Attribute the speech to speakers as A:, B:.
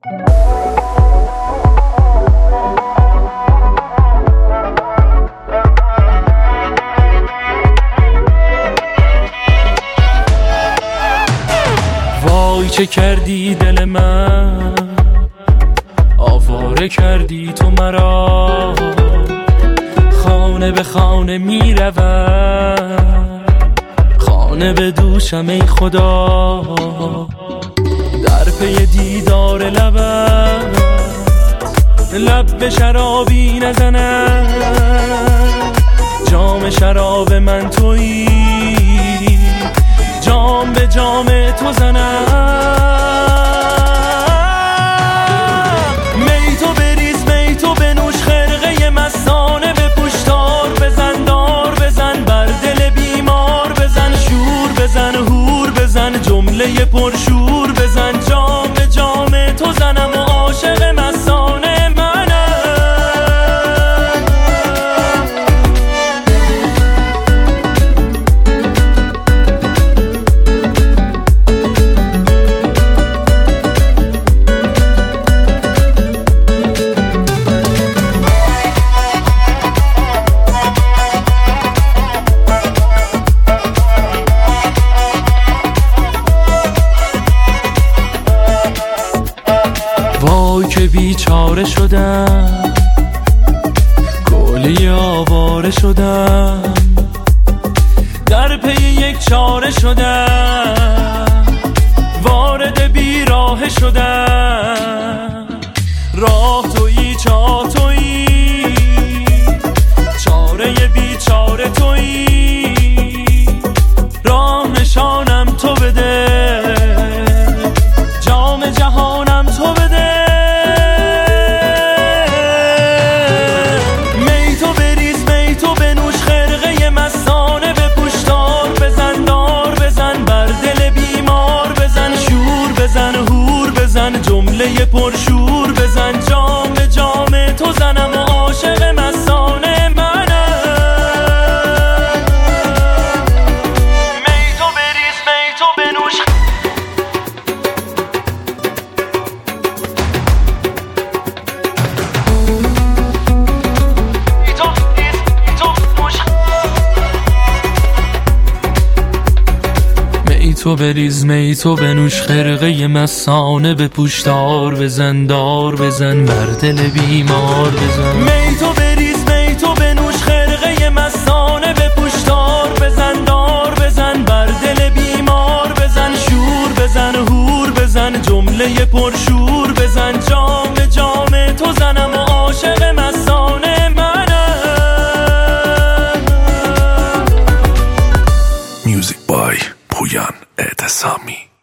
A: وای چه کردی دل من، آواره کردی تو مرا. خانه به خانه می روم، خانه به دوشم ای خدا. در پی دیدار لبت، لب به شرابی نزنم. جام شراب من تویی، جام به جام تو زنم. می تو بریز می تو بنوش، خرقه مستانه بپوش. تار بزن دار بزن، بر دل بیمار بزن. شور بزن هور بزن، جمله پرشور بزن. جام به جام تو زنم و عاشق مستانه منم. وای که بیچاره شدم، کلی آواره شدم. در پی یک چاره شدم، وارد بیراه شدم. راه تویی چاه تویی، چاره بیچاره تویی. راه نشانم تو بده، جام جهانم تو بده. می تو بریز می تو بنوش، خرقه مستانه بپوش. تار بزن دار بزن، بر دل بیمار بزن. شور بزن هور بزن، جمله پرشور بزن. جام به جام تو زنم و عاشق مستانه منم. می تو بریز می تو بنوش. می تو بریز می تو بنوش، خرقه مستانه بپوش. تار بزن دار بزن، بر دل بیمار بزن. می تو بریز می تو بنوش، خرقه مستانه بپوش. تار بزن دار بزن، بر دل بیمار بزن. شور بزن هور بزن، جمله پرشور بزن. جام به جام تو زنم و عاشق مستانه منم.
B: Music by پویان اعتصامی.